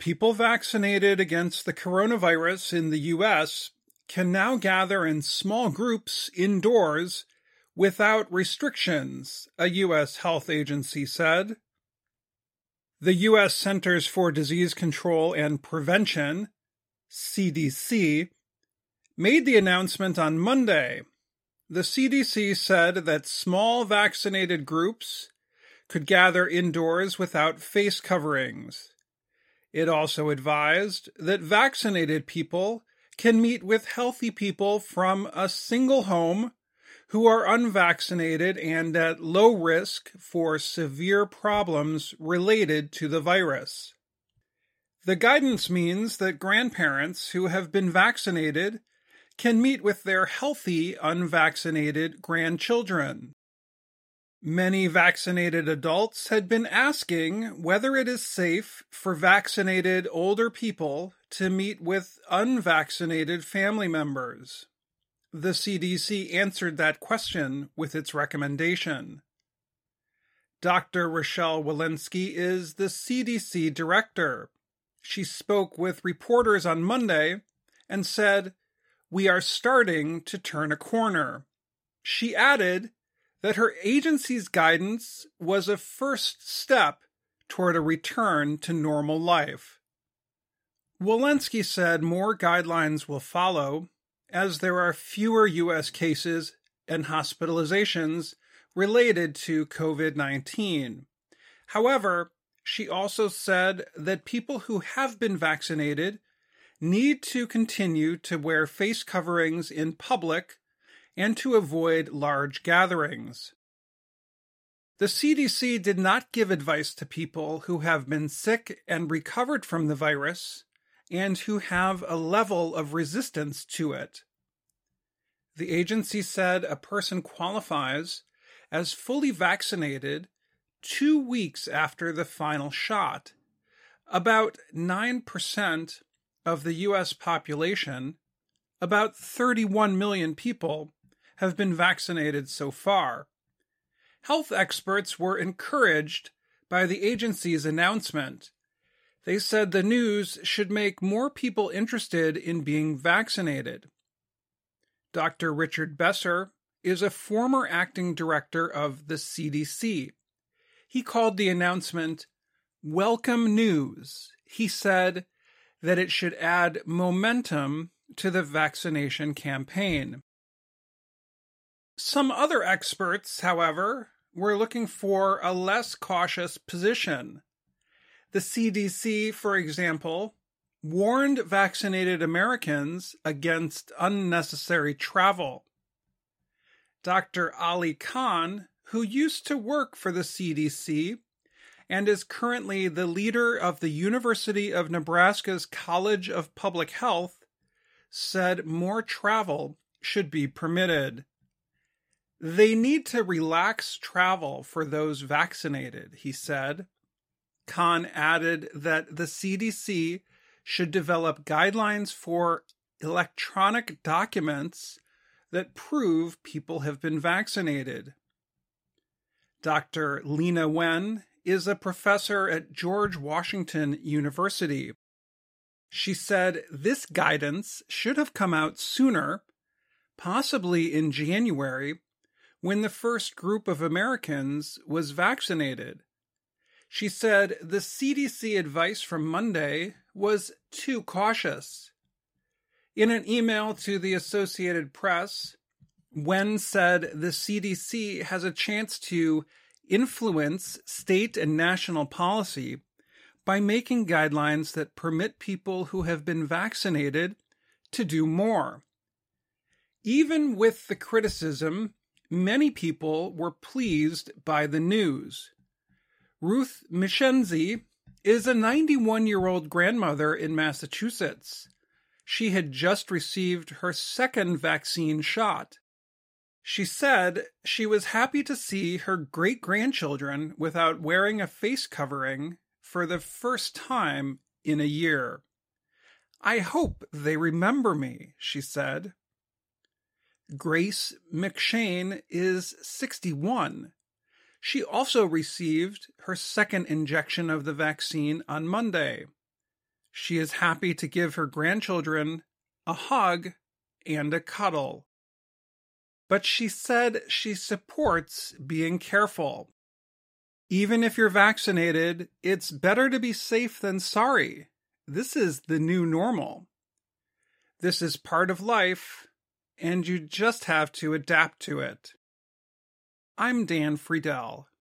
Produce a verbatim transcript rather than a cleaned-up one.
People vaccinated against the coronavirus in the U S can now gather in small groups indoors without restrictions, a U S health agency said. The U S Centers for Disease Control and Prevention, C D C, made the announcement on Monday. The C D C said that small vaccinated groups could gather indoors without face coverings. It also advised that vaccinated people can meet with healthy people from a single home who are unvaccinated and at low risk for severe problems related to the virus. The guidance means that grandparents who have been vaccinated can meet with their healthy, unvaccinated grandchildren. Many vaccinated adults had been asking whether it is safe for vaccinated older people to meet with unvaccinated family members. The C D C answered that question with its recommendation. Doctor Rochelle Walensky is the C D C director. She spoke with reporters on Monday and said, "We are starting to turn a corner." She added that her agency's guidance was a first step toward a return to normal life. Walensky said more guidelines will follow as there are fewer U S cases and hospitalizations related to COVID nineteen. However, she also said that people who have been vaccinated need to continue to wear face coverings in public and to avoid large gatherings. The C D C did not give advice to people who have been sick and recovered from the virus and who have a level of resistance to it. The agency said a person qualifies as fully vaccinated two weeks after the final shot. About nine percent of the U S population, about thirty-one million people, have been vaccinated so far. Health experts were encouraged by the agency's announcement. They said the news should make more people interested in being vaccinated. Doctor Richard Besser is a former acting director of the C D C. He called the announcement welcome news. He said that it should add momentum to the vaccination campaign. Some other experts, however, were looking for a less cautious position. The C D C, for example, warned vaccinated Americans against unnecessary travel. Doctor Ali Khan, who used to work for the C D C and is currently the leader of the University of Nebraska's College of Public Health, said more travel should be permitted. They need to relax travel for those vaccinated, he said. Khan added that the C D C should develop guidelines for electronic documents that prove people have been vaccinated. Doctor Lena Wen is a professor at George Washington University. She said this guidance should have come out sooner, possibly in January, when the first group of Americans was vaccinated. She said the C D C advice from Monday was too cautious. In an email to the Associated Press, Wen said the C D C has a chance to influence state and national policy by making guidelines that permit people who have been vaccinated to do more. Even with the criticism, many people were pleased by the news. Ruth Mishenzi is a ninety-one-year-old grandmother in Massachusetts. She had just received her second vaccine shot. She said she was happy to see her great-grandchildren without wearing a face covering for the first time in a year. "I hope they remember me," she said. Grace McShane is sixty-one. She also received her second injection of the vaccine on Monday. She is happy to give her grandchildren a hug and a cuddle. But she said she supports being careful. Even if you're vaccinated, it's better to be safe than sorry. This is the new normal. This is part of life, and you just have to adapt to it. I'm Dan Friedel.